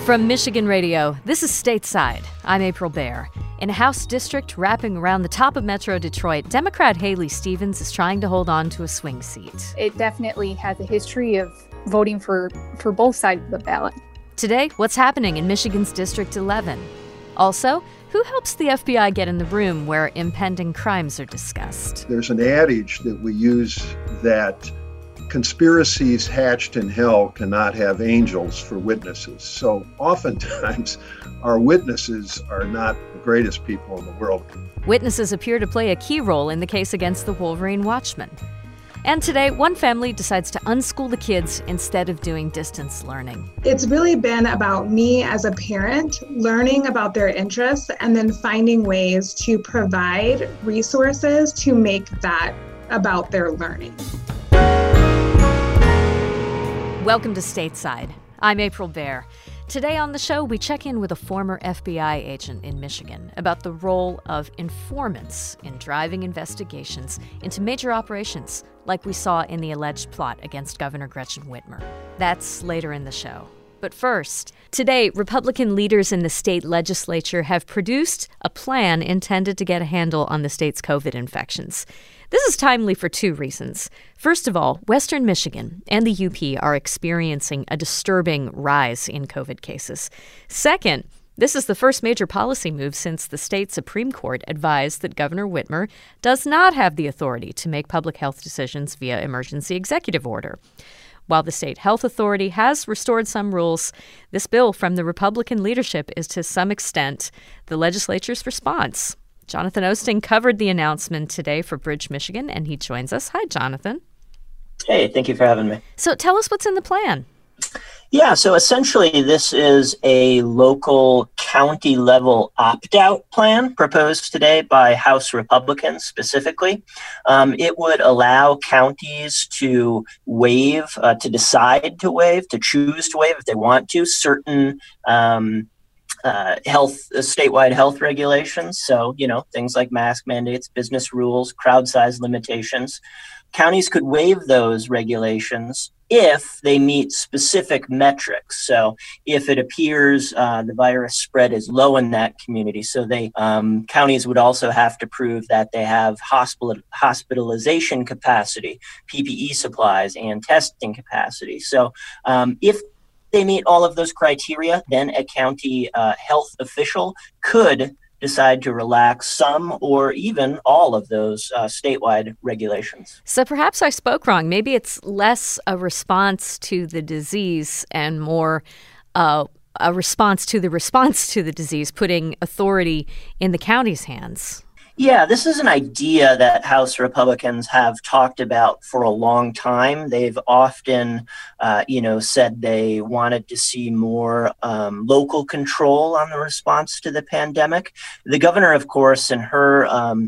From Michigan Radio, this is Stateside. I'm April Baer. In a House district wrapping around the top of Metro Detroit, Democrat Haley Stevens is trying to hold on to a swing seat. It definitely has a history of voting for both sides of the ballot. Today, what's happening in Michigan's District 11? Also, who helps the FBI get in the room where impending crimes are discussed? There's an adage that we use that conspiracies hatched in hell cannot have angels for witnesses. So oftentimes, our witnesses are not the greatest people in the world. Witnesses appear to play a key role in the case against the Wolverine Watchman. And today, one family decides to unschool the kids instead of doing distance learning. It's really been about me as a parent learning about their interests and then finding ways to provide resources to make that about their learning. Welcome to Stateside. I'm April Baer. Today on the show, we check in with a former FBI agent in Michigan about the role of informants in driving investigations into major operations like we saw in the alleged plot against Governor Gretchen Whitmer. That's later in the show. But first, today, Republican leaders in the state legislature have produced a plan intended to get a handle on the state's COVID infections. This is timely for two reasons. First of all, Western Michigan and the UP are experiencing a disturbing rise in COVID cases. Second, this is the first major policy move since the state Supreme Court advised that Governor Whitmer does not have the authority to make public health decisions via emergency executive order. While the state health authority has restored some rules, this bill from the Republican leadership is to some extent the legislature's response. Jonathan Osting covered the announcement today for Bridge, Michigan, and he joins us. Hi, Jonathan. Hey, thank you for having me. So tell us what's in the plan. Yeah, so essentially this is a local county-level opt-out plan proposed today by House Republicans specifically. It would allow counties to waive, to decide to waive, to choose to waive if they want to, certain statewide health regulations. So, things like mask mandates, business rules, crowd size limitations. Counties could waive those regulations if they meet specific metrics. So if it appears the virus spread is low in that community, so counties would also have to prove that they have hospitalization capacity, PPE supplies, and testing capacity. So if they meet all of those criteria, then a county health official could decide to relax some or even all of those statewide regulations. So perhaps I spoke wrong. Maybe it's less a response to the disease and more a response to the disease, putting authority in the county's hands. Yeah, this is an idea that House Republicans have talked about for a long time. They've often, said they wanted to see more local control on the response to the pandemic. The governor, of course, in her,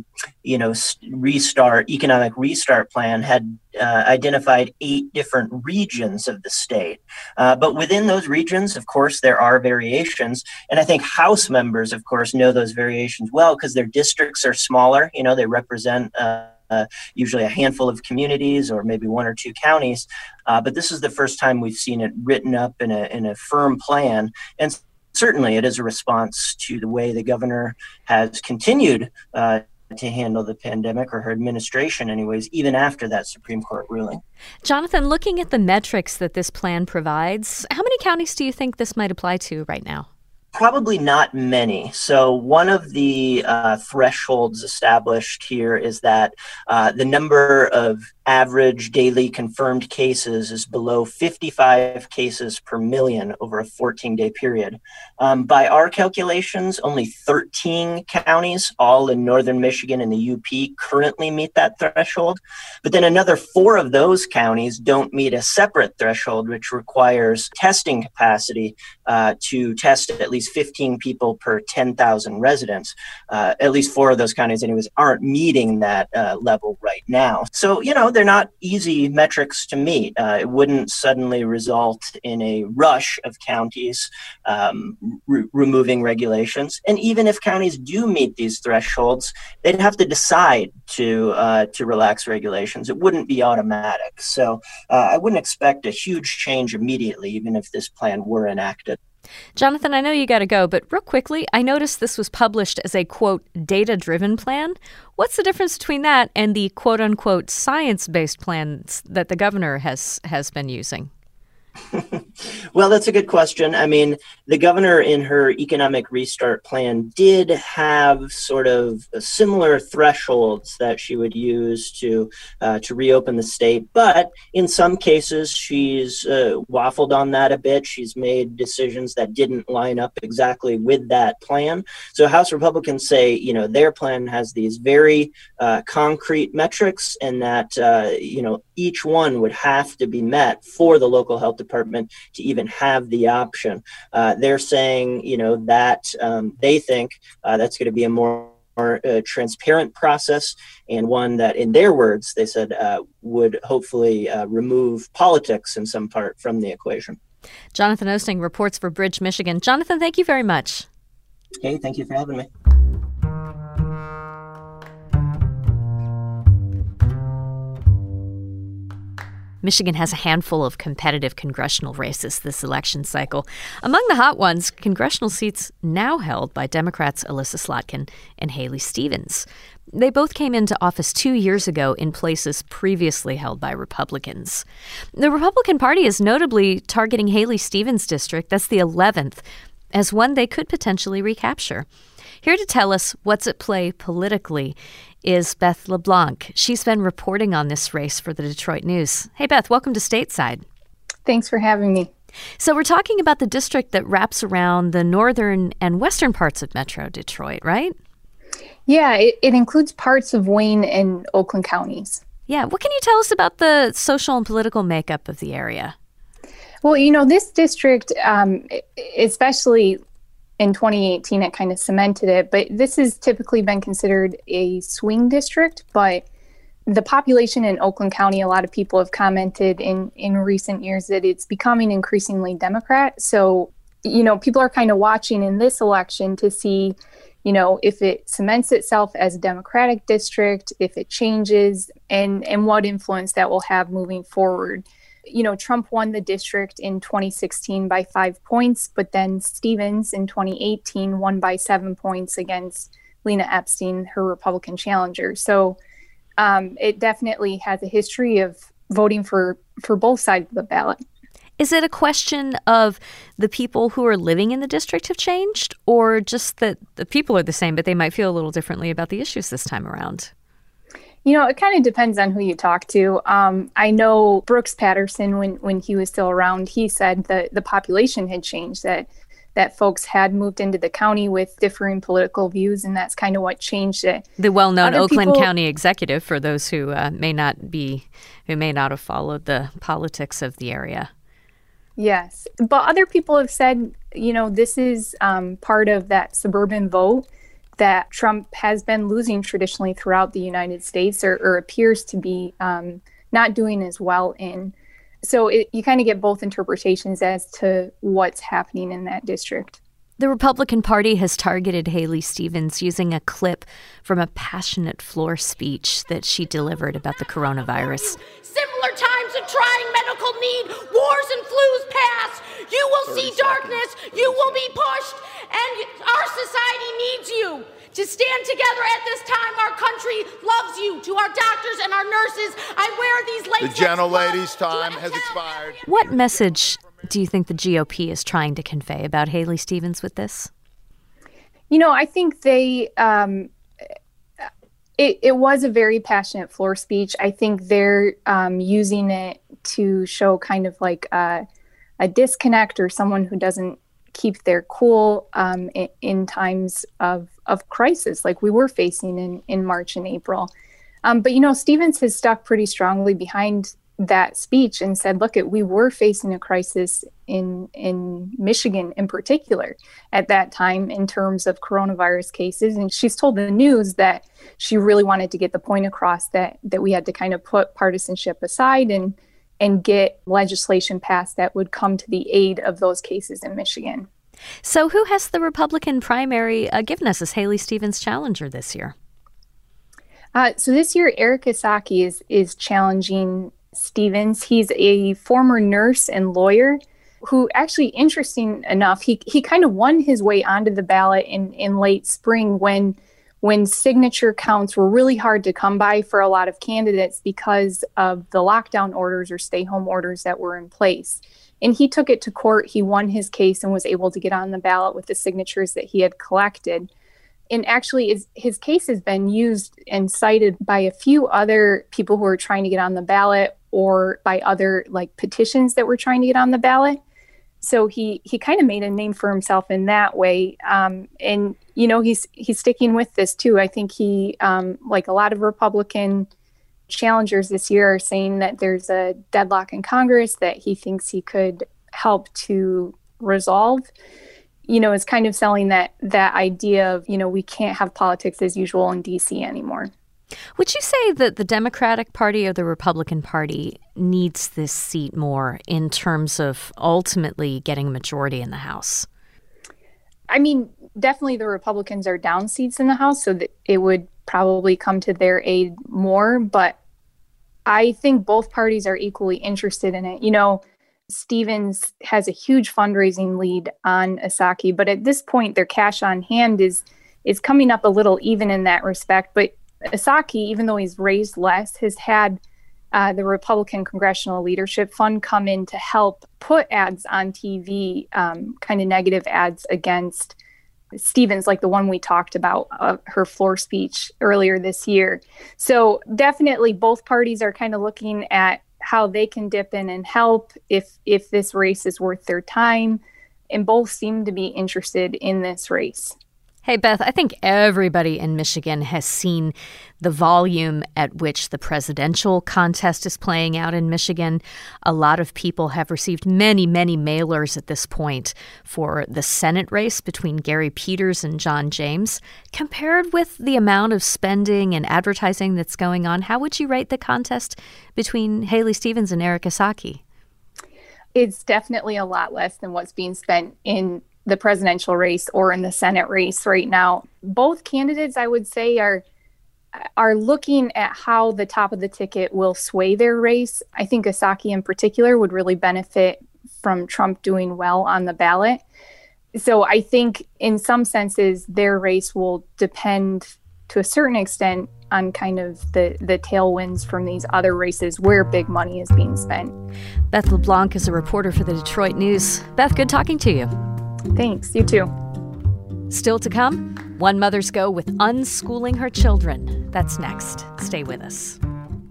economic restart plan had identified 8 different regions of the state. But within those regions, of course, there are variations. And I think House members, of course, know those variations well because their districts are smaller. They represent usually a handful of communities or maybe 1 or 2 counties. But this is the first time we've seen it written up in a firm plan. And certainly it is a response to the way the governor has continued to handle the pandemic, or her administration anyways, even after that Supreme Court ruling. Jonathan, looking at the metrics that this plan provides, how many counties do you think this might apply to right now? Probably not many. So one of the thresholds established here is that the number of average daily confirmed cases is below 55 cases per million over a 14-day period. By our calculations, only 13 counties, all in northern Michigan and the UP, currently meet that threshold. But then another 4 of those counties don't meet a separate threshold, which requires testing capacity to test at least 15 people per 10,000 residents. At least 4 of those counties, anyways, aren't meeting that level right now. So, they're not easy metrics to meet. It wouldn't suddenly result in a rush of counties removing regulations. And even if counties do meet these thresholds, they'd have to decide to relax regulations. It wouldn't be automatic. So I wouldn't expect a huge change immediately, even if this plan were enacted. Jonathan, I know you got to go, but real quickly, I noticed this was published as a, quote, data-driven plan. What's the difference between that and the, quote-unquote, science-based plans that the governor has been using? Well, that's a good question. I mean, the governor in her economic restart plan did have sort of similar thresholds that she would use to reopen the state. But in some cases, she's waffled on that a bit. She's made decisions that didn't line up exactly with that plan. So House Republicans say, you know, their plan has these very concrete metrics, and that, each one would have to be met for the local health department to even have the option. They're saying, that they think that's going to be a more transparent process, and one that, in their words, they said would hopefully remove politics in some part from the equation. Jonathan Osting reports for Bridge, Michigan. Jonathan, thank you very much. Hey, thank you for having me. Michigan has a handful of competitive congressional races this election cycle. Among the hot ones, congressional seats now held by Democrats Elissa Slotkin and Haley Stevens. They both came into office 2 years ago in places previously held by Republicans. The Republican Party is notably targeting Haley Stevens' district, that's the 11th, as one they could potentially recapture. Here to tell us what's at play politically is Beth LeBlanc. She's been reporting on this race for the Detroit News. Hey, Beth, welcome to Stateside. Thanks for having me. So we're talking about the district that wraps around the northern and western parts of Metro Detroit, right? Yeah, it includes parts of Wayne and Oakland counties. Yeah. What can you tell us about the social and political makeup of the area? Well, this district, especially in 2018, it kind of cemented it, but this has typically been considered a swing district. But the population in Oakland County, a lot of people have commented in recent years that it's becoming increasingly Democrat. So, people are kind of watching in this election to see, if it cements itself as a Democratic district, if it changes, and what influence that will have moving forward. Trump won the district in 2016 by 5 points, but then Stevens in 2018 won by 7 points against Lena Epstein, her Republican challenger. So it definitely has a history of voting for both sides of the ballot. Is it a question of the people who are living in the district have changed, or just that the people are the same, but they might feel a little differently about the issues this time around? It kind of depends on who you talk to. I know Brooks Patterson, when he was still around, he said that the population had changed, that folks had moved into the county with differing political views, and that's kind of what changed it. The well-known Oakland County executive, for those who may not have followed the politics of the area. Yes, but other people have said, this is part of that suburban vote that Trump has been losing traditionally throughout the United States, or appears to be not doing as well in. So you kind of get both interpretations as to what's happening in that district. The Republican Party has targeted Haley Stevens using a clip from a passionate floor speech that she delivered about the coronavirus. Similar times of trying medical need, wars and flus pass. You will see darkness, you will be pushed, and our society needs you to stand together at this time. Our country loves you. To our doctors and our nurses, I wear these laces. The gentlelady's time has expired. What message do you think the GOP is trying to convey about Haley Stevens with this? I think they, it was a very passionate floor speech. I think they're using it to show kind of like a disconnect, or someone who doesn't keep their cool in times of crisis like we were facing in March and April. But Stevens has stuck pretty strongly behind that speech and said, look, we were facing a crisis in Michigan in particular at that time in terms of coronavirus cases. And she's told the news that she really wanted to get the point across that we had to kind of put partisanship aside and get legislation passed that would come to the aid of those cases in Michigan. So who has the Republican primary given us as Haley Stevens' challenger this year? So this year, Eric Isaki is challenging Stevens. He's a former nurse and lawyer. who actually, interesting enough, he kind of won his way onto the ballot in late spring when signature counts were really hard to come by for a lot of candidates because of the lockdown orders or stay-home orders that were in place. And he took it to court. He won his case and was able to get on the ballot with the signatures that he had collected. And actually, his case has been used and cited by a few other people who are trying to get on the ballot, or by other petitions that were trying to get on the ballot. So he kind of made a name for himself in that way. And, he's sticking with this too. I think he, like a lot of Republican challengers this year, are saying that there's a deadlock in Congress that he thinks he could help to resolve. Is kind of selling that idea of, we can't have politics as usual in DC anymore. Would you say that the Democratic Party or the Republican Party needs this seat more in terms of ultimately getting a majority in the House? I mean, definitely the Republicans are down seats in the House, so that it would probably come to their aid more. But I think both parties are equally interested in it. Stevens has a huge fundraising lead on Psaki, but at this point, their cash on hand is coming up a little even in that respect. But Psaki, even though he's raised less, has had the Republican Congressional Leadership Fund come in to help put ads on TV, kind of negative ads against Stevens, like the one we talked about, her floor speech earlier this year. So definitely both parties are kind of looking at how they can dip in and help if this race is worth their time. And both seem to be interested in this race. Hey, Beth, I think everybody in Michigan has seen the volume at which the presidential contest is playing out in Michigan. A lot of people have received many, many mailers at this point for the Senate race between Gary Peters and John James. Compared with the amount of spending and advertising that's going on, how would you rate the contest between Haley Stevens and Eric Psaki? It's definitely a lot less than what's being spent in the presidential race or in the Senate race right now. Both candidates, I would say, are looking at how the top of the ticket will sway their race. I think Psaki in particular would really benefit from Trump doing well on the ballot. So I think in some senses, their race will depend to a certain extent on kind of the tailwinds from these other races where big money is being spent. Beth LeBlanc is a reporter for the Detroit News. Beth, good talking to you. Thanks. You too. Still to come, one mother's go with unschooling her children. That's next. Stay with us.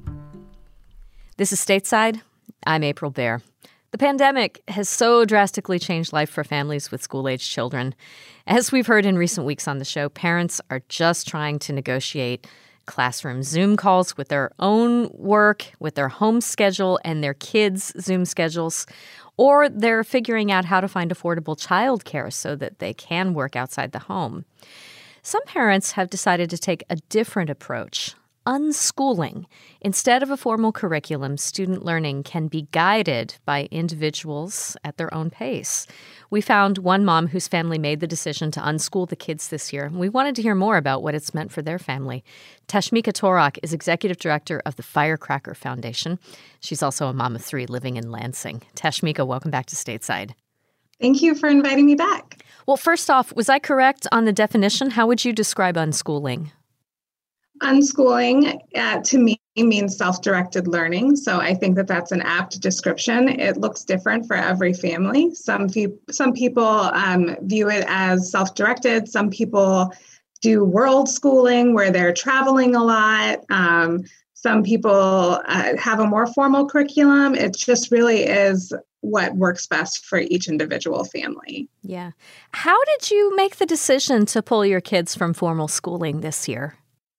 This is Stateside. I'm April Baer. The pandemic has so drastically changed life for families with school-aged children. As we've heard in recent weeks on the show, parents are just trying to negotiate classroom Zoom calls with their own work, with their home schedule and their kids' Zoom schedules, or they're figuring out how to find affordable childcare so that they can work outside the home. Some parents have decided to take a different approach, unschooling. Instead of a formal curriculum, student learning can be guided by individuals at their own pace. We found one mom whose family made the decision to unschool the kids this year. We wanted to hear more about what it's meant for their family. Tashmika Torok is executive director of the Firecracker Foundation. She's also a mom of three living in Lansing. Tashmika, welcome back to Stateside. Thank you for inviting me back. Well, first off, was I correct on the definition? How would you describe unschooling? Unschooling, to me, means self-directed learning. So I think that that's an apt description. It looks different for every family. Some people view it as self-directed. Some people do world schooling where they're traveling a lot. Some people have a more formal curriculum. It just really is what works best for each individual family. Yeah. How did you make the decision to pull your kids from formal schooling this year?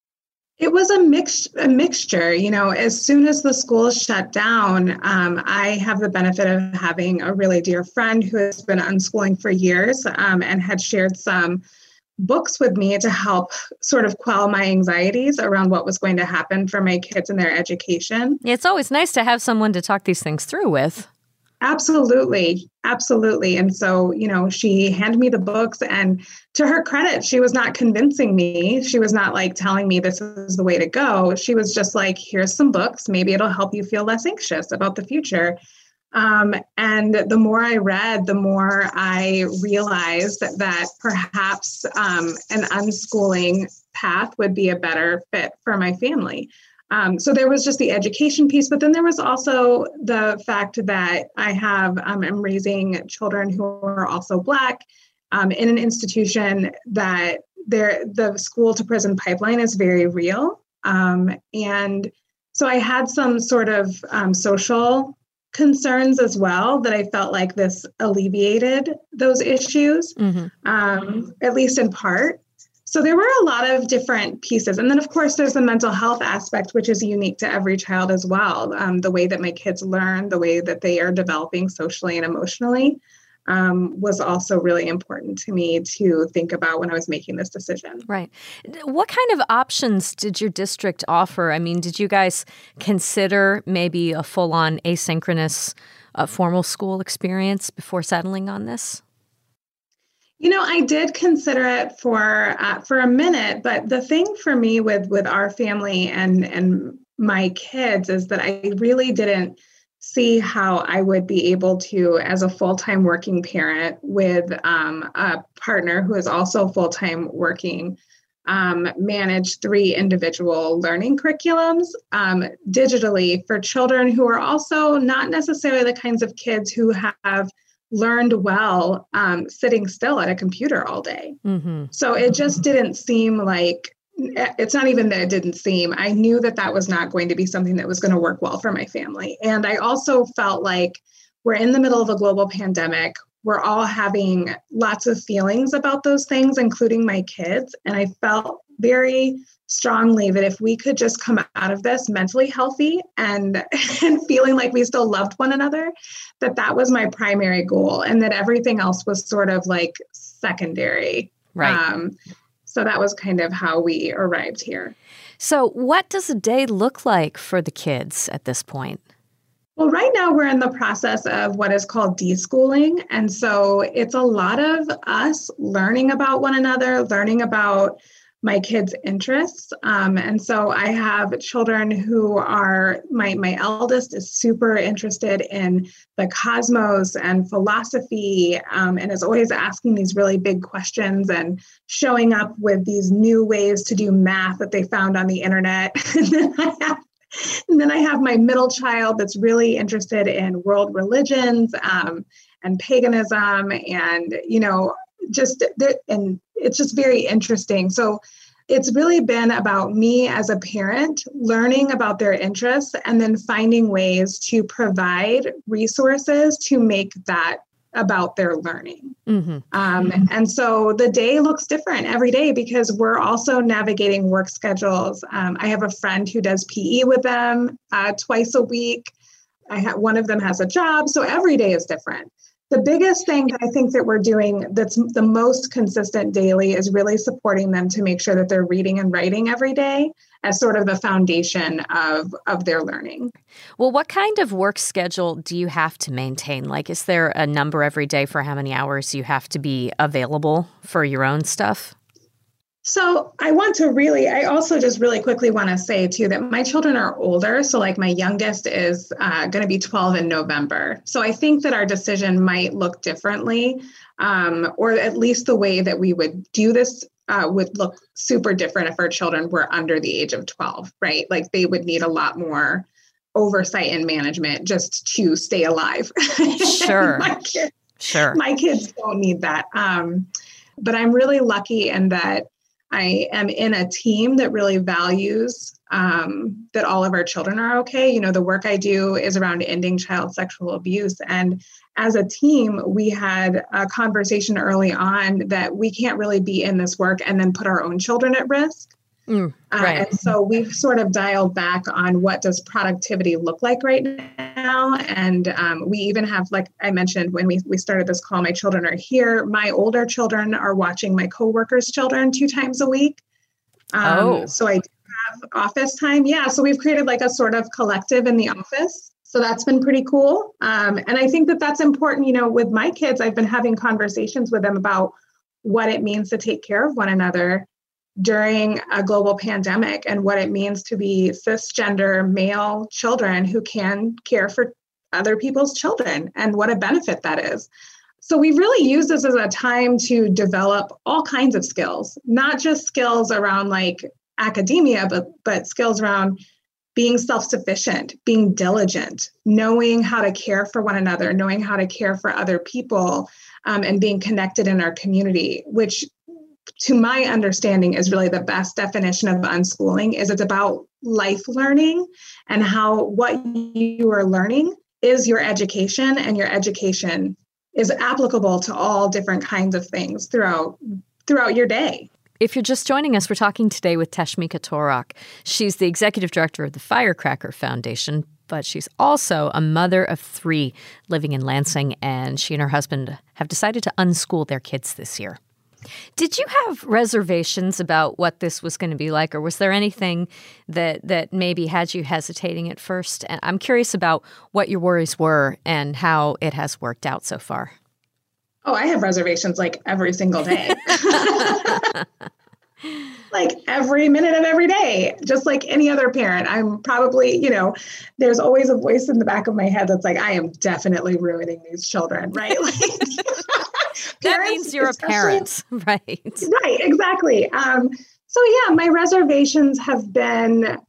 It was a mixture. As soon as the schools shut down, I have the benefit of having a really dear friend who has been unschooling for years and had shared some books with me to help sort of quell my anxieties around what was going to happen for my kids and their education. It's always nice to have someone to talk these things through with. Absolutely. Absolutely. And so, she handed me the books, and to her credit, she was not convincing me. She was not telling me this is the way to go. She was just here's some books. Maybe it'll help you feel less anxious about the future. And the more I read, the more I realized that perhaps an unschooling path would be a better fit for my family. So there was just the education piece, but then there was also the fact that I'm raising children who are also Black in an institution that the school to prison pipeline is very real. And so I had some sort of social concerns as well that I felt like this alleviated those issues, at least in part. So there were a lot of different pieces. And then, of course, there's the mental health aspect, which is unique to every child as well. The way that my kids learn, the way that they are developing socially and emotionally was also really important to me to think about when I was making this decision. Right. What kind of options did your district offer? I mean, did you guys consider maybe a full-on asynchronous formal school experience before settling on this? I did consider it for a minute, but the thing for me with our family and my kids is that I really didn't see how I would be able to, as a full-time working parent with a partner who is also full-time working, manage 3 individual learning curriculums digitally for children who are also not necessarily the kinds of kids who have learned well sitting still at a computer all day. So it just didn't seem like, it's not even that it didn't seem, I knew that was not going to be something that was going to work well for my family. And I also felt like we're in the middle of a global pandemic. We're all having lots of feelings about those things, including my kids. And I felt very strongly that if we could just come out of this mentally healthy and feeling like we still loved one another, that was my primary goal, and that everything else was sort of like secondary. Right. So that was kind of how we arrived here. So what does a day look like for the kids at this point? Well, right now we're in the process of what is called deschooling. And so it's a lot of us learning about one another, learning about my kids' interests. And so I have children who are, my eldest is super interested in the cosmos and philosophy, and is always asking these really big questions and showing up with these new ways to do math that they found on the internet. And then I have my middle child that's really interested in world religions and paganism, and and it's just very interesting. So it's really been about me as a parent learning about their interests and then finding ways to provide resources to make that about their learning. And so the day looks different every day because we're also navigating work schedules. I have a friend who does PE with them twice a week. One of them has a job. So every day is different. The biggest thing that I think that we're doing that's the most consistent daily is really supporting them to make sure that they're reading and writing every day as sort of the foundation of their learning. Well, what kind of work schedule do you have to maintain? Like, is there a number every day for how many hours you have to be available for your own stuff? So I also just really quickly want to say too that my children are older. So like my youngest is going to be 12 in November. So I think that our decision might look differently, or at least the way that we would do this would look super different if our children were under the age of 12, right? Like they would need a lot more oversight and management just to stay alive. Sure. My kids don't need that. But I'm really lucky in that I am in a team that really values that all of our children are okay. You know, the work I do is around ending child sexual abuse. And as a team, we had a conversation early on that we can't really be in this work and then put our own children at risk. Right. And so we've sort of dialed back on what does productivity look like right now. And we even have, like I mentioned, when we started this call, my children are here. My older children are watching my coworkers' children 2 times a week. So I do have office time. Yeah. So we've created like a sort of collective in the office. So that's been pretty cool. And I think that that's important. You know, with my kids, I've been having conversations with them about what it means to take care of one another during a global pandemic and what it means to be cisgender male children who can care for other people's children and what a benefit that is. So we really use this as a time to develop all kinds of skills, not just skills around like academia, but skills around being self-sufficient, being diligent, knowing how to care for one another, knowing how to care for other people, and being connected in our community, which to my understanding is really the best definition of unschooling. Is it's about life learning and how what you are learning is your education, and your education is applicable to all different kinds of things throughout your day. If you're just joining us, we're talking today with Tashmika Torok. She's the executive director of the Firecracker Foundation, but she's also a mother of 3 living in Lansing, and she and her husband have decided to unschool their kids this year. Did you have reservations about what this was going to be like, or was there anything that maybe had you hesitating at first? And I'm curious about what your worries were and how it has worked out so far. Oh, I have reservations like every single day. Like every minute of every day, just like any other parent. I'm probably, there's always a voice in the back of my head that's like, I am definitely ruining these children, right? That means you're a parent, right? Right, exactly. So yeah, my reservations have been,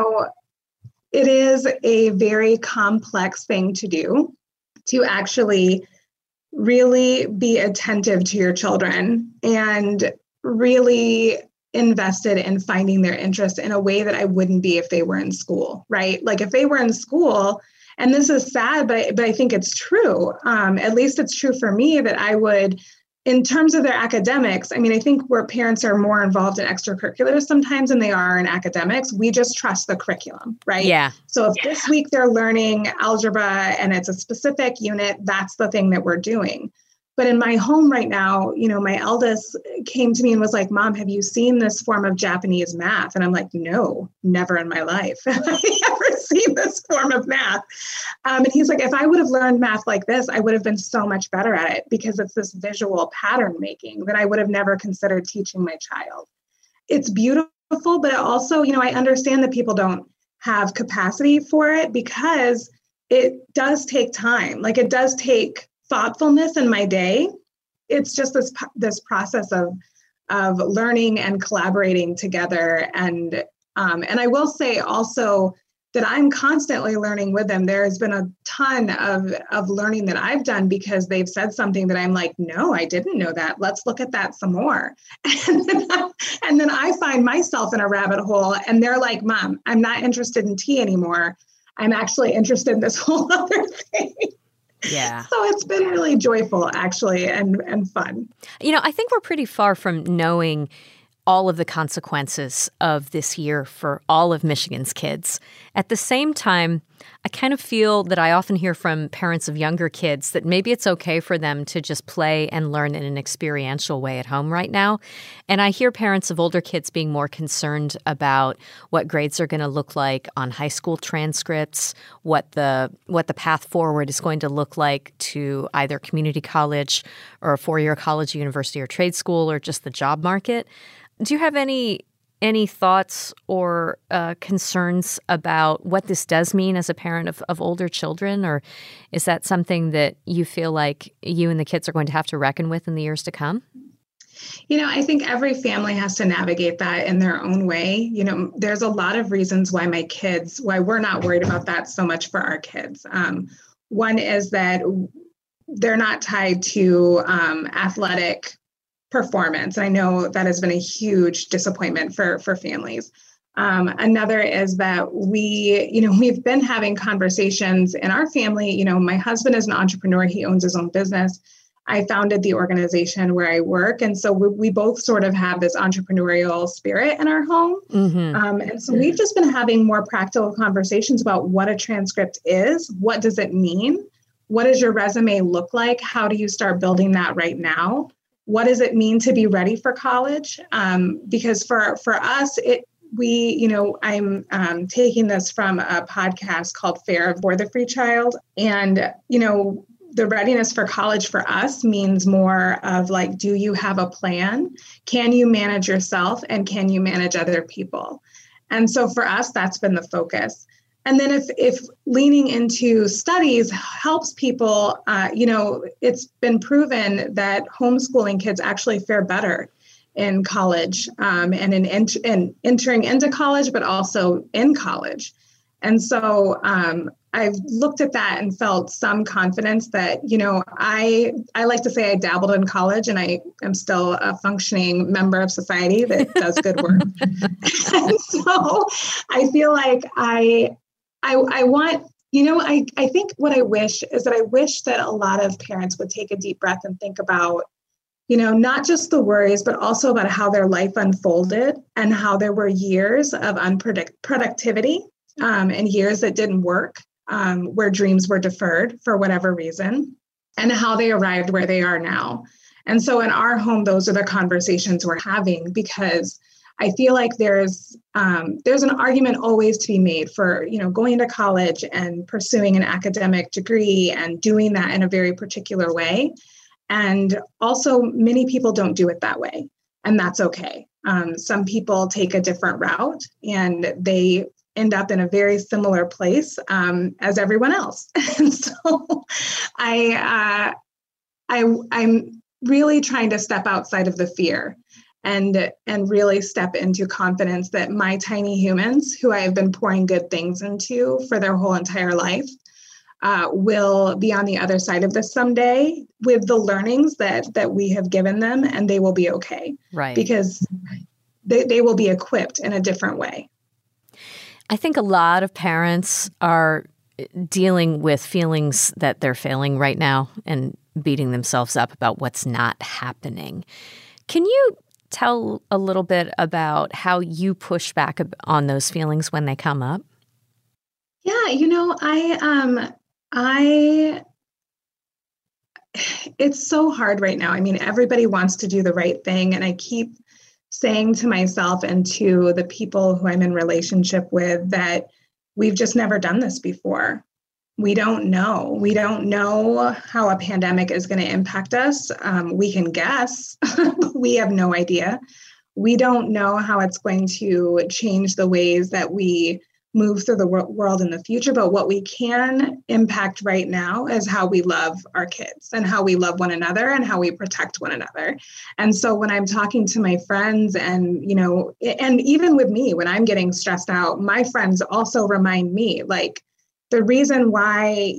it is a very complex thing to do, to actually really be attentive to your children and really invested in finding their interest in a way that I wouldn't be if they were in school, right? Like if they were in school, and this is sad, but I think it's true. At least it's true for me that I would, in terms of their academics, I mean, I think where parents are more involved in extracurriculars sometimes than they are in academics, we just trust the curriculum, right? Yeah. So if this week they're learning algebra and it's a specific unit, that's the thing that we're doing. But in my home right now, my eldest came to me and was like, Mom, have you seen this form of Japanese math? And I'm like, no, never in my life have I ever seen this form of math. And he's like, if I would have learned math like this, I would have been so much better at it because it's this visual pattern making that I would have never considered teaching my child. It's beautiful, but also, I understand that people don't have capacity for it because it does take time. Like it does take thoughtfulness in my day. It's just this process of learning and collaborating together. And I will say also that I'm constantly learning with them. There has been a ton of learning that I've done because they've said something that I'm like, no, I didn't know that. Let's look at that some more. And then I find myself in a rabbit hole and they're like, Mom, I'm not interested in tea anymore. I'm actually interested in this whole other thing. Yeah. So it's been really joyful, actually, and fun. I think we're pretty far from knowing all of the consequences of this year for all of Michigan's kids. At the same time, I kind of feel that I often hear from parents of younger kids that maybe it's okay for them to just play and learn in an experiential way at home right now. And I hear parents of older kids being more concerned about what grades are going to look like on high school transcripts, what the path forward is going to look like to either community college or a 4-year college, university, or trade school, or just the job market. Do you have any thoughts or concerns about what this does mean as a parent of older children? Or is that something that you feel like you and the kids are going to have to reckon with in the years to come? I think every family has to navigate that in their own way. There's a lot of reasons why we're not worried about that so much for our kids. One is that they're not tied to athletic performance. I know that has been a huge disappointment for families. Another is that we've been having conversations in our family. My husband is an entrepreneur. He owns his own business. I founded the organization where I work. And so we both sort of have this entrepreneurial spirit in our home. Mm-hmm. And so we've just been having more practical conversations about what a transcript is. What does it mean? What does your resume look like? How do you start building that right now? What does it mean to be ready for college? Because for us, I'm taking this from a podcast called Fair for the Free Child. And, the readiness for college for us means more of like, do you have a plan? Can you manage yourself? And can you manage other people? And so for us, that's been the focus. And then if leaning into studies helps people, it's been proven that homeschooling kids actually fare better in college and in entering into college, but also in college. And so I've looked at that and felt some confidence that, I like to say I dabbled in college and I am still a functioning member of society that does good work. And so I feel like I want, I think what I wish is that I wish that a lot of parents would take a deep breath and think about, not just the worries, but also about how their life unfolded and how there were years of unproductivity and years that didn't work, where dreams were deferred for whatever reason, and how they arrived where they are now. And so in our home, those are the conversations we're having, because I feel like there's an argument always to be made for, going to college and pursuing an academic degree and doing that in a very particular way. And also many people don't do it that way, and that's okay. Some people take a different route and they end up in a very similar place as everyone else. And so I'm really trying to step outside of the fear and really step into confidence that my tiny humans, who I have been pouring good things into for their whole entire life, will be on the other side of this someday with the learnings that we have given them, and they will be okay. Right. Because they will be equipped in a different way. I think a lot of parents are dealing with feelings that they're failing right now and beating themselves up about what's not happening. Can you tell a little bit about how you push back on those feelings when they come up? Yeah, it's so hard right now. I mean, everybody wants to do the right thing. And I keep saying to myself and to the people who I'm in relationship with that we've just never done this before. We don't know. We don't know how a pandemic is going to impact us. We can guess. We have no idea. We don't know how it's going to change the ways that we move through the world in the future. But what we can impact right now is how we love our kids and how we love one another and how we protect one another. And so when I'm talking to my friends and even with me, when I'm getting stressed out, my friends also remind me, like, the reasons why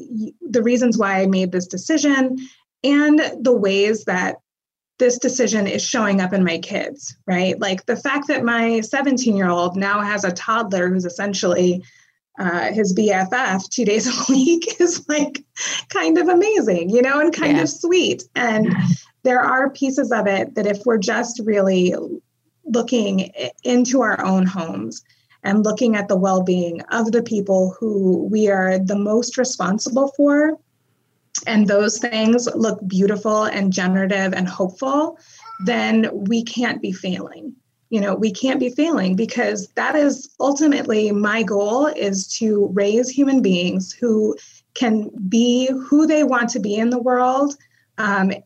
I made this decision and the ways that this decision is showing up in my kids, right? Like the fact that my 17-year-old now has a toddler who's essentially his BFF 2 days a week is like kind of amazing, and kind of sweet. And there are pieces of it that if we're just really looking into our own homes and looking at the well-being of the people who we are the most responsible for, and those things look beautiful and generative and hopeful, then we can't be failing. We can't be failing, because that is ultimately my goal, is to raise human beings who can be who they want to be in the world, and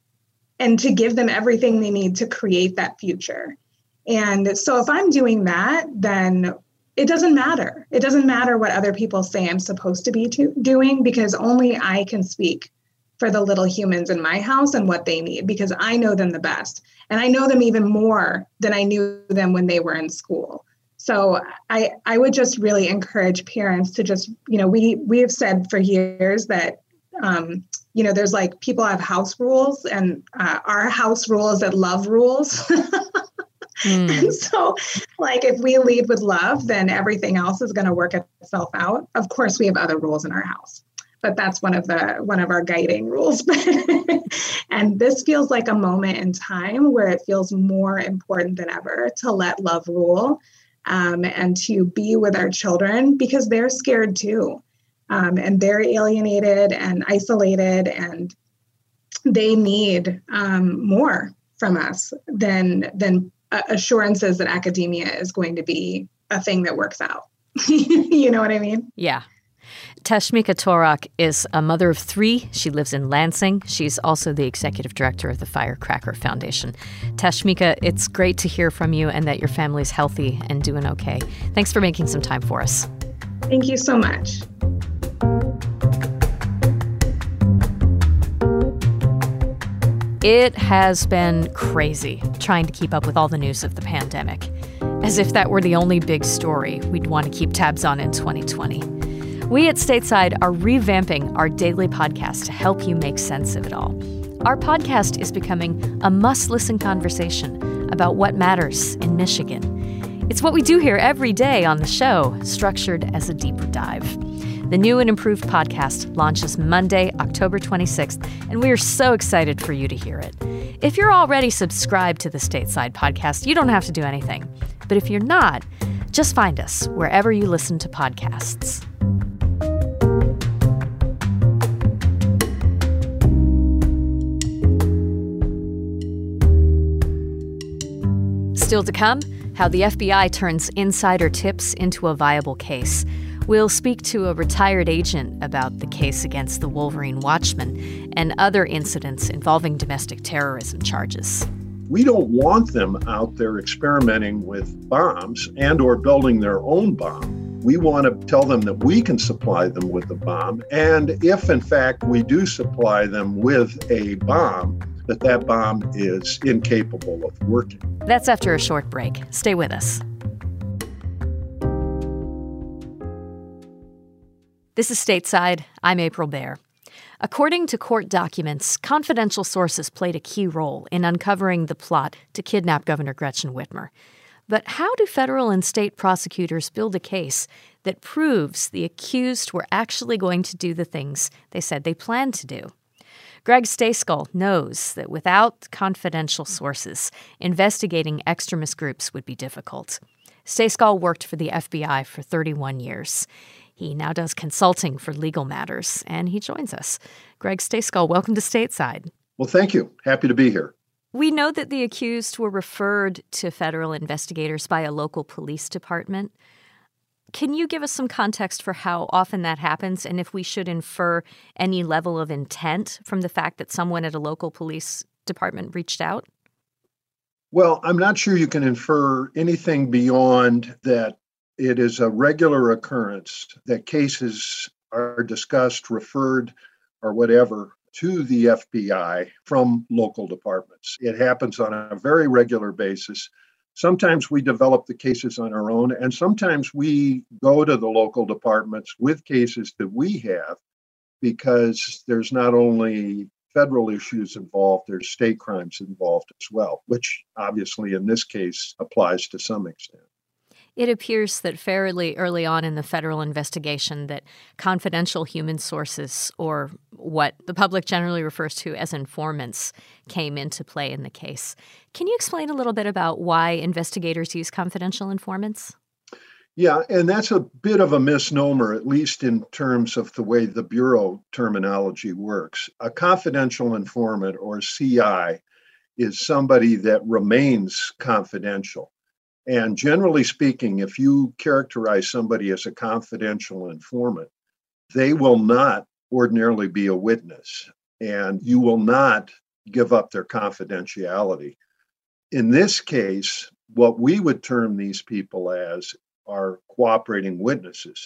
to give them everything they need to create that future. And so if I'm doing that, then it doesn't matter. It doesn't matter what other people say I'm supposed to be doing, because only I can speak for the little humans in my house and what they need, because I know them the best. And I know them even more than I knew them when they were in school. So I would just really encourage parents to just, we have said for years that, there's like people have house rules, and our house rule is that love rules. And so, like, if we lead with love, then everything else is going to work itself out. Of course, we have other rules in our house, but that's one of our guiding rules. And this feels like a moment in time where it feels more important than ever to let love rule, and to be with our children, because they're scared too, and they're alienated and isolated, and they need more from us than assurances that academia is going to be a thing that works out. You know what I mean? Yeah. Tashmika Torak is a mother of 3. She lives in Lansing. She's also the executive director of the Firecracker Foundation. Tashmika, it's great to hear from you and that your family's healthy and doing okay. Thanks for making some time for us. Thank you so much. It has been crazy trying to keep up with all the news of the pandemic. As if that were the only big story we'd want to keep tabs on in 2020. We at Stateside are revamping our daily podcast to help you make sense of it all. Our podcast is becoming a must-listen conversation about what matters in Michigan. It's what we do here every day on the show, structured as a deeper dive. The new and improved podcast launches Monday, October 26th, and we are so excited for you to hear it. If you're already subscribed to the Stateside podcast, you don't have to do anything. But if you're not, just find us wherever you listen to podcasts. Still to come, how the FBI turns insider tips into a viable case. We'll speak to a retired agent about the case against the Wolverine Watchman and other incidents involving domestic terrorism charges. We don't want them out there experimenting with bombs and or building their own bomb. We want to tell them that we can supply them with the bomb. And if, in fact, we do supply them with a bomb, that bomb is incapable of working. That's after a short break. Stay with us. This is Stateside. I'm April Baer. According to court documents, confidential sources played a key role in uncovering the plot to kidnap Governor Gretchen Whitmer. But how do federal and state prosecutors build a case that proves the accused were actually going to do the things they said they planned to do? Greg Stejskal knows that without confidential sources, investigating extremist groups would be difficult. Stejskal worked for the FBI for 31 years. He now does consulting for legal matters, and he joins us. Greg Stejskal, welcome to Stateside. Well, thank you. Happy to be here. We know that the accused were referred to federal investigators by a local police department. Can you give us some context for how often that happens, and if we should infer any level of intent from the fact that someone at a local police department reached out? Well, I'm not sure you can infer anything beyond that. It is a regular occurrence that cases are discussed, referred, or whatever to the FBI from local departments. It happens on a very regular basis. Sometimes we develop the cases on our own, and sometimes we go to the local departments with cases that we have because there's not only federal issues involved, there's state crimes involved as well, which obviously in this case applies to some extent. It appears that fairly early on in the federal investigation that confidential human sources, or what the public generally refers to as informants, came into play in the case. Can you explain a little bit about why investigators use confidential informants? Yeah, and that's a bit of a misnomer, at least in terms of the way the Bureau terminology works. A confidential informant, or CI, is somebody that remains confidential. And generally speaking, if you characterize somebody as a confidential informant, they will not ordinarily be a witness, and you will not give up their confidentiality. In this case, what we would term these people as are cooperating witnesses,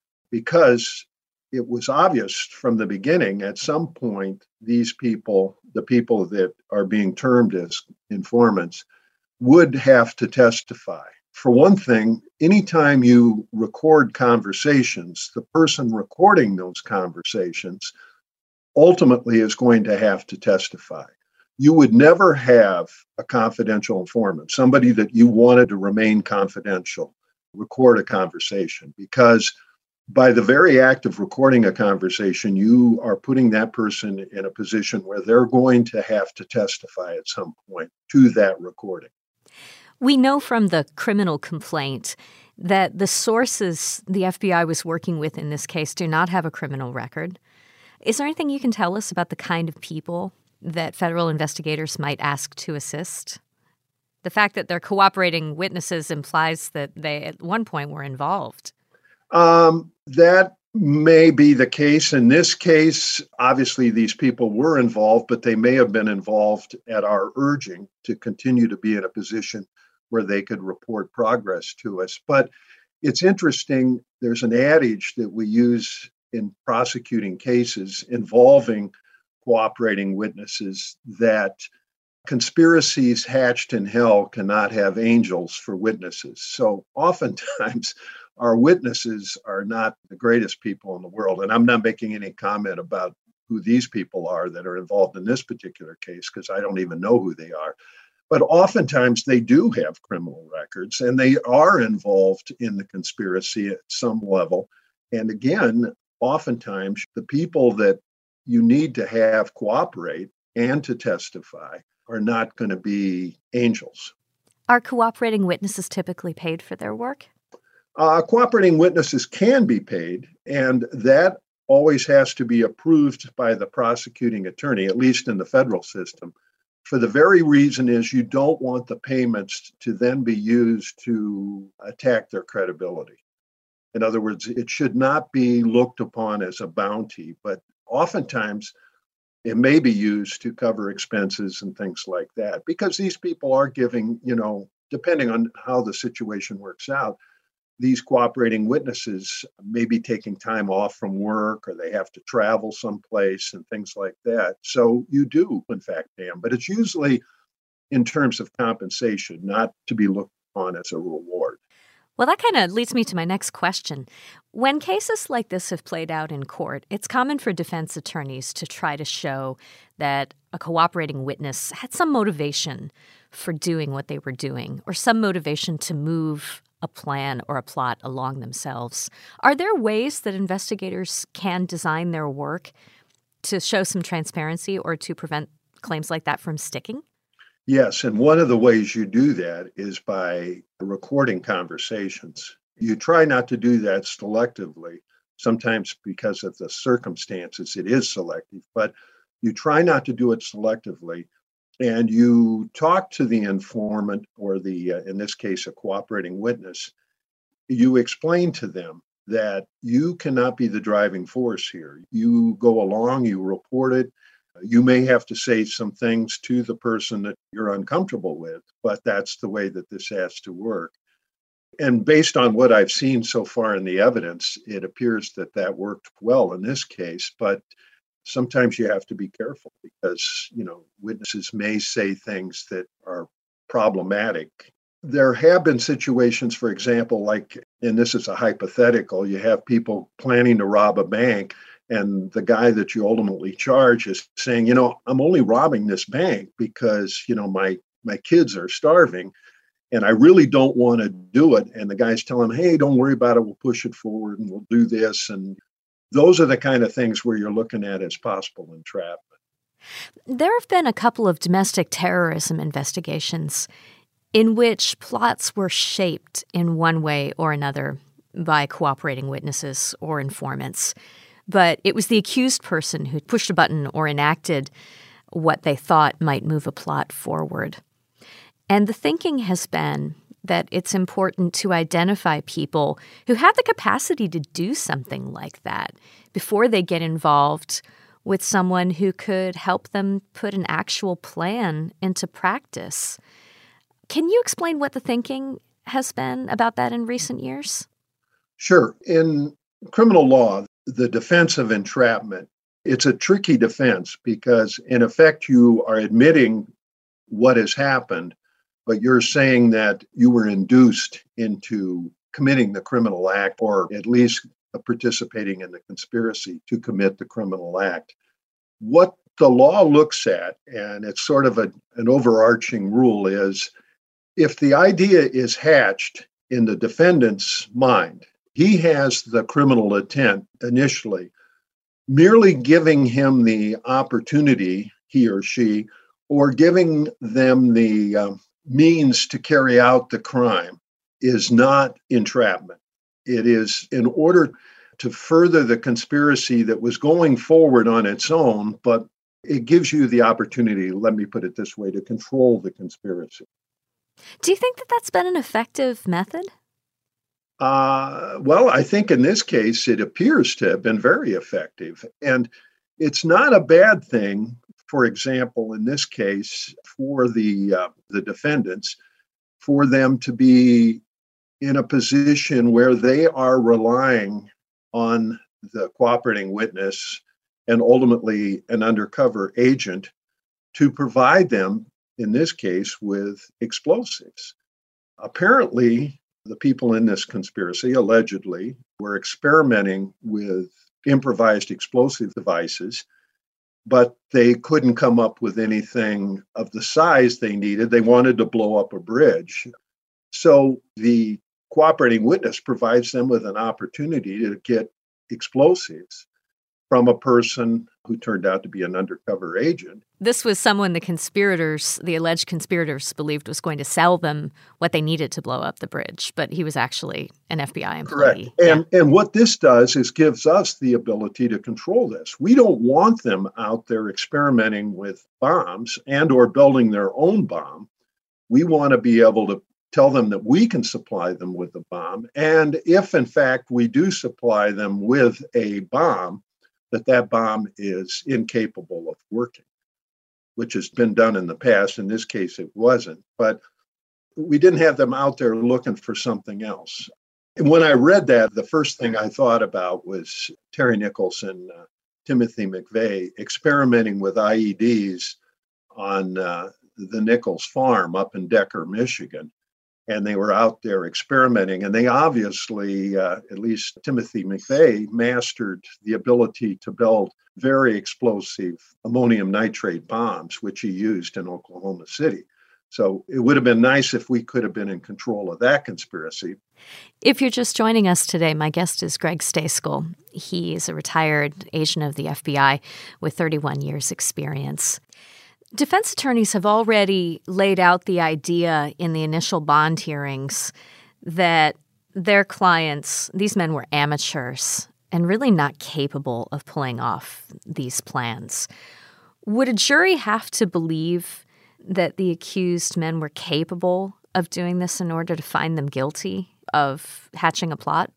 because it was obvious from the beginning, at some point, these people, the people that are being termed as informants, would have to testify. For one thing, anytime you record conversations, the person recording those conversations ultimately is going to have to testify. You would never have a confidential informant, somebody that you wanted to remain confidential, record a conversation, because by the very act of recording a conversation, you are putting that person in a position where they're going to have to testify at some point to that recording. We know from the criminal complaint that the sources the FBI was working with in this case do not have a criminal record. Is there anything you can tell us about the kind of people that federal investigators might ask to assist? The fact that they're cooperating witnesses implies that they at one point were involved. That may be the case. In this case, obviously these people were involved, but they may have been involved at our urging to continue to be in a position where they could report progress to us. But It's interesting. There's an adage that we use in prosecuting cases involving cooperating witnesses that conspiracies hatched in hell cannot have angels for witnesses. So oftentimes, our witnesses are not the greatest people in the world. And I'm not making any comment about who these people are that are involved in this particular case, because I don't even know who they are. But oftentimes they do have criminal records and they are involved in the conspiracy at some level. And again, oftentimes the people that you need to have cooperate and to testify are not going to be angels. Are cooperating witnesses typically paid for their work? Cooperating witnesses can be paid, and that always has to be approved by the prosecuting attorney, at least in the federal system. For the very reason is you don't want the payments to then be used to attack their credibility. In other words, it should not be looked upon as a bounty, but oftentimes it may be used to cover expenses and things like that, because these people are giving, depending on how the situation works out, these cooperating witnesses may be taking time off from work or they have to travel someplace and things like that. So you do, in fact, pay them, but it's usually in terms of compensation, not to be looked upon as a reward. Well, that kind of leads me to my next question. When cases like this have played out in court, it's common for defense attorneys to try to show that a cooperating witness had some motivation for doing what they were doing, or some motivation to move a plan or a plot along themselves. Are there ways that investigators can design their work to show some transparency or to prevent claims like that from sticking? Yes, and one of the ways you do that is by recording conversations. You try not to do that selectively. Sometimes because of the circumstances, it is selective, but you try not to do it selectively. And you talk to the informant or in this case, a cooperating witness. You explain to them that you cannot be the driving force here. You go along, you report it. You may have to say some things to the person that you're uncomfortable with, but that's the way that this has to work. And based on what I've seen so far in the evidence, it appears that that worked well in this case, but sometimes you have to be careful because, witnesses may say things that are problematic. There have been situations, for example, and this is a hypothetical, you have people planning to rob a bank and the guy that you ultimately charge is saying, I'm only robbing this bank because, my kids are starving and I really don't want to do it. And the guy's telling him, hey, don't worry about it. We'll push it forward and we'll do this. And those are the kind of things where you're looking at as possible entrapment. There have been a couple of domestic terrorism investigations in which plots were shaped in one way or another by cooperating witnesses or informants. But it was the accused person who pushed a button or enacted what they thought might move a plot forward. And the thinking has been that it's important to identify people who have the capacity to do something like that before they get involved with someone who could help them put an actual plan into practice. Can you explain what the thinking has been about that in recent years? Sure. In criminal law, the defense of entrapment, it's a tricky defense because in effect you are admitting what has happened, but you're saying that you were induced into committing the criminal act or at least participating in the conspiracy to commit the criminal act. What the law looks at, and it's sort of an overarching rule, is if the idea is hatched in the defendant's mind, he has the criminal intent initially. Merely giving him the opportunity, he or she, or giving them the means to carry out the crime is not entrapment. It is in order to further the conspiracy that was going forward on its own, but it gives you the opportunity, let me put it this way, to control the conspiracy. Do you think that that's been an effective method? Well, I think in this case, it appears to have been very effective. And it's not a bad thing, for example, in this case, for the defendants, for them to be in a position where they are relying on the cooperating witness and ultimately an undercover agent to provide them, in this case, with explosives. Apparently, the people in this conspiracy, allegedly, were experimenting with improvised explosive devices, but they couldn't come up with anything of the size they needed. They wanted to blow up a bridge. So the cooperating witness provides them with an opportunity to get explosives from a person who turned out to be an undercover agent. This was someone the alleged conspirators, believed was going to sell them what they needed to blow up the bridge, but he was actually an FBI employee. Correct. And what this does is gives us the ability to control this. We don't want them out there experimenting with bombs and or building their own bomb. We want to be able to tell them that we can supply them with a bomb. And if, in fact, we do supply them with a bomb, that bomb is incapable of working, which has been done in the past. In this case, it wasn't. But we didn't have them out there looking for something else. And when I read that, the first thing I thought about was Terry Nichols and Timothy McVeigh experimenting with IEDs on the Nichols farm up in Decker, Michigan. And they were out there experimenting. And they obviously, at least Timothy McVeigh, mastered the ability to build very explosive ammonium nitrate bombs, which he used in Oklahoma City. So it would have been nice if we could have been in control of that conspiracy. If you're just joining us today, my guest is Greg Stejskal. He is a retired agent of the FBI with 31 years' experience. Defense attorneys have already laid out the idea in the initial bond hearings that their clients, these men were amateurs and really not capable of pulling off these plans. Would a jury have to believe that the accused men were capable of doing this in order to find them guilty of hatching a plot?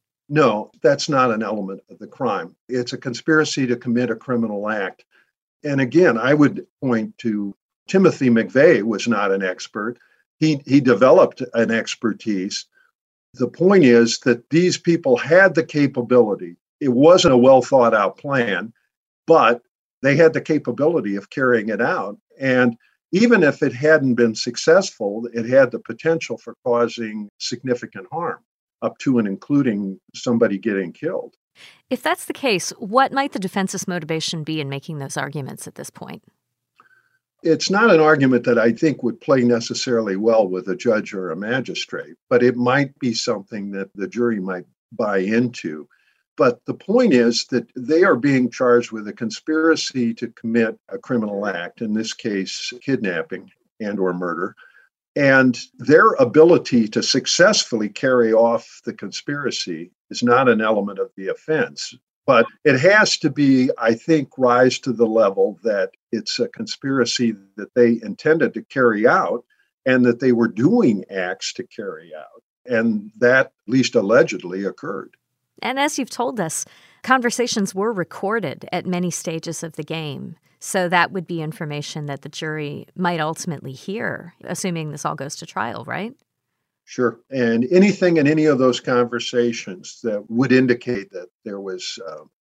No, that's not an element of the crime. It's a conspiracy to commit a criminal act. And again, I would point to Timothy McVeigh was not an expert. He developed an expertise. The point is that these people had the capability. It wasn't a well thought out plan, but they had the capability of carrying it out. And even if it hadn't been successful, it had the potential for causing significant harm, up to and including somebody getting killed. If that's the case, what might the defense's motivation be in making those arguments at this point? It's not an argument that I think would play necessarily well with a judge or a magistrate, but it might be something that the jury might buy into. But the point is that they are being charged with a conspiracy to commit a criminal act, in this case, kidnapping and or murder. And their ability to successfully carry off the conspiracy is not an element of the offense. But it has to be, I think, rise to the level that it's a conspiracy that they intended to carry out and that they were doing acts to carry out. And that, at least allegedly, occurred. And as you've told us, conversations were recorded at many stages of the game. So that would be information that the jury might ultimately hear, assuming this all goes to trial, right? Sure. And anything in any of those conversations that would indicate that there was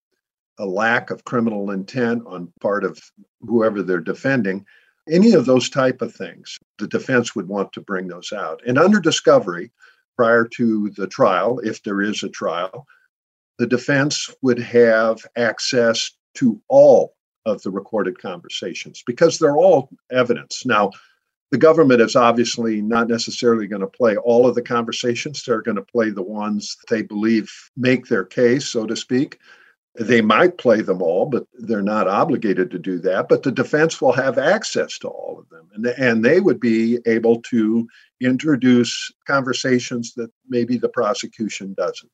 a lack of criminal intent on part of whoever they're defending, any of those type of things, the defense would want to bring those out. And under discovery, prior to the trial, if there is a trial, the defense would have access to all of the recorded conversations because they're all evidence. Now, the government is obviously not necessarily going to play all of the conversations. They're going to play the ones they believe make their case, so to speak. They might play them all, but they're not obligated to do that. But the defense will have access to all of them. And they would be able to introduce conversations that maybe the prosecution doesn't.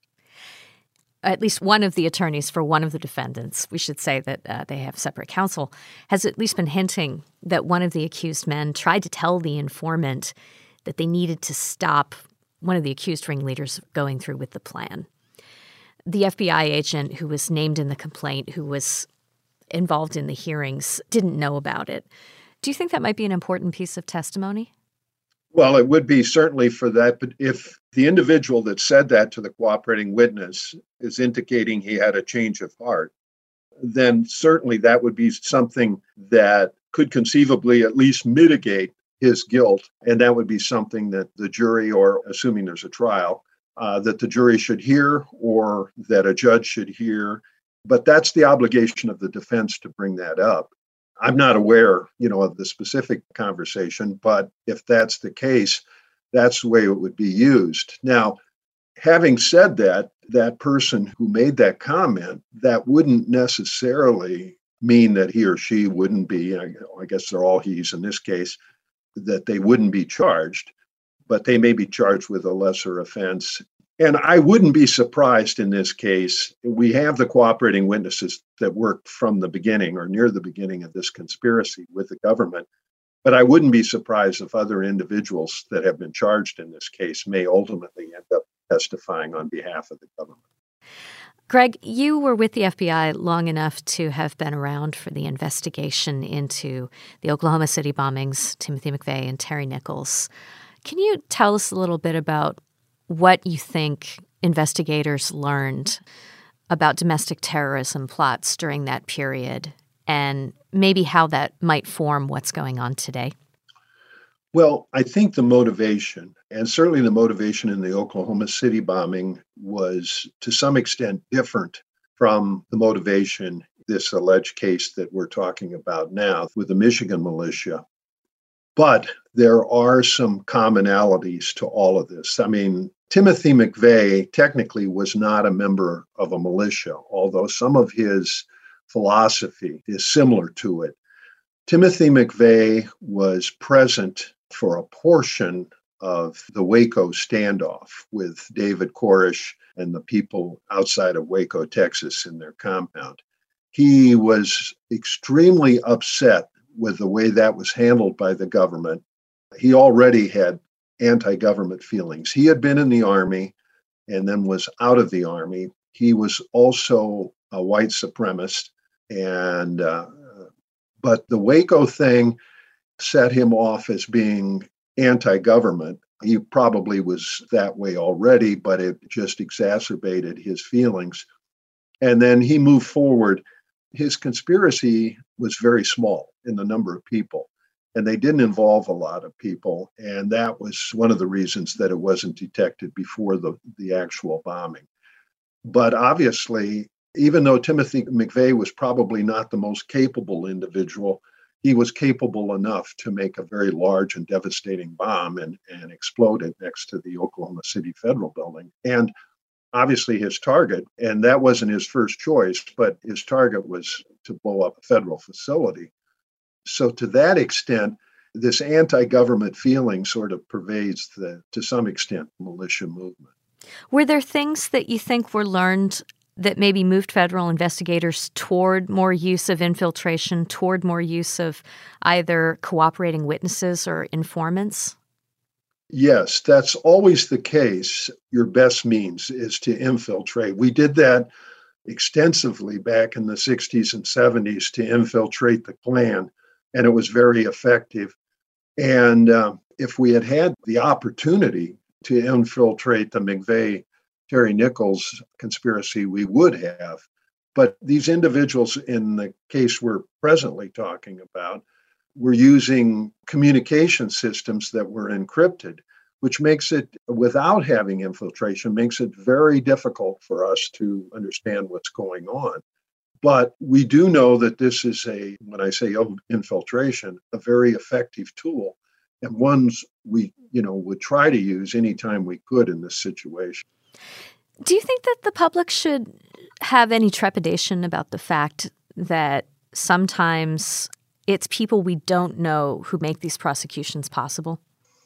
At least one of the attorneys for one of the defendants, we should say that they have separate counsel, has at least been hinting that one of the accused men tried to tell the informant that they needed to stop one of the accused ringleaders going through with the plan. The FBI agent who was named in the complaint, who was involved in the hearings, didn't know about it. Do you think that might be an important piece of testimony? Well, it would be certainly for that, but if the individual that said that to the cooperating witness is indicating he had a change of heart, then certainly that would be something that could conceivably at least mitigate his guilt. And that would be something that the jury, or assuming there's a trial, that the jury should hear or that a judge should hear. But that's the obligation of the defense to bring that up. I'm not aware, of the specific conversation, but if that's the case, that's the way it would be used. Now, having said that, that person who made that comment, that wouldn't necessarily mean that he or she wouldn't be, I guess they're all he's in this case, that they wouldn't be charged, but they may be charged with a lesser offense. And I wouldn't be surprised in this case. We have the cooperating witnesses that worked from the beginning or near the beginning of this conspiracy with the government. But I wouldn't be surprised if other individuals that have been charged in this case may ultimately end up testifying on behalf of the government. Greg, you were with the FBI long enough to have been around for the investigation into the Oklahoma City bombings, Timothy McVeigh and Terry Nichols. Can you tell us a little bit about what you think investigators learned about domestic terrorism plots during that period, and maybe how that might form what's going on today? Well, I think the motivation, and certainly the motivation in the Oklahoma City bombing, was to some extent different from the motivation, this alleged case that we're talking about now with the Michigan militia. But there are some commonalities to all of this. I mean, Timothy McVeigh technically was not a member of a militia, although some of his philosophy is similar to it. Timothy McVeigh was present for a portion of the Waco standoff with David Koresh and the people outside of Waco, Texas, in their compound. He was extremely upset with the way that was handled by the government. He already had anti-government feelings. He had been in the Army and then was out of the Army. He was also a white supremacist, and but the Waco thing set him off as being anti-government. He probably was that way already, but it just exacerbated his feelings. And then he moved forward. His conspiracy was very small in the number of people, and they didn't involve a lot of people. And that was one of the reasons that it wasn't detected before the actual bombing. But obviously, even though Timothy McVeigh was probably not the most capable individual, he was capable enough to make a very large and devastating bomb and explode it next to the Oklahoma City Federal Building. And obviously his target, and that wasn't his first choice, but his target was to blow up a federal facility. So to that extent, this anti-government feeling sort of pervades to some extent, militia movement. Were there things that you think were learned that maybe moved federal investigators toward more use of infiltration, toward more use of either cooperating witnesses or informants? Yes, that's always the case. Your best means is to infiltrate. We did that extensively back in the 60s and 70s to infiltrate the Klan, and it was very effective. And if we had had the opportunity to infiltrate the McVeigh Terry Nichols conspiracy, we would have. But these individuals in the case we're presently talking about were using communication systems that were encrypted, which makes it, without having infiltration, makes it very difficult for us to understand what's going on. But we do know that this is when I say infiltration, a very effective tool, and ones we, would try to use anytime we could in this situation. Do you think that the public should have any trepidation about the fact that sometimes it's people we don't know who make these prosecutions possible?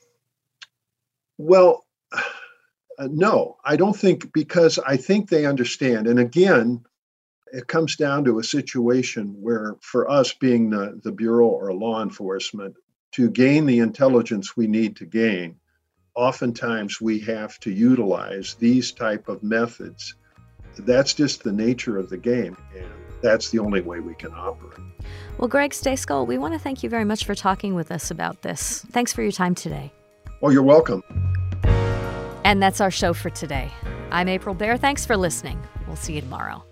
Well, no, I don't think, because I think they understand. And again, it comes down to a situation where, for us being the Bureau or law enforcement, to gain the intelligence we need to gain, oftentimes we have to utilize these type of methods. That's just the nature of the game, and that's the only way we can operate. Well, Greg Stejskal, we want to thank you very much for talking with us about this. Thanks for your time today. Oh, you're welcome. And that's our show for today. I'm April Baer. Thanks for listening. We'll see you tomorrow.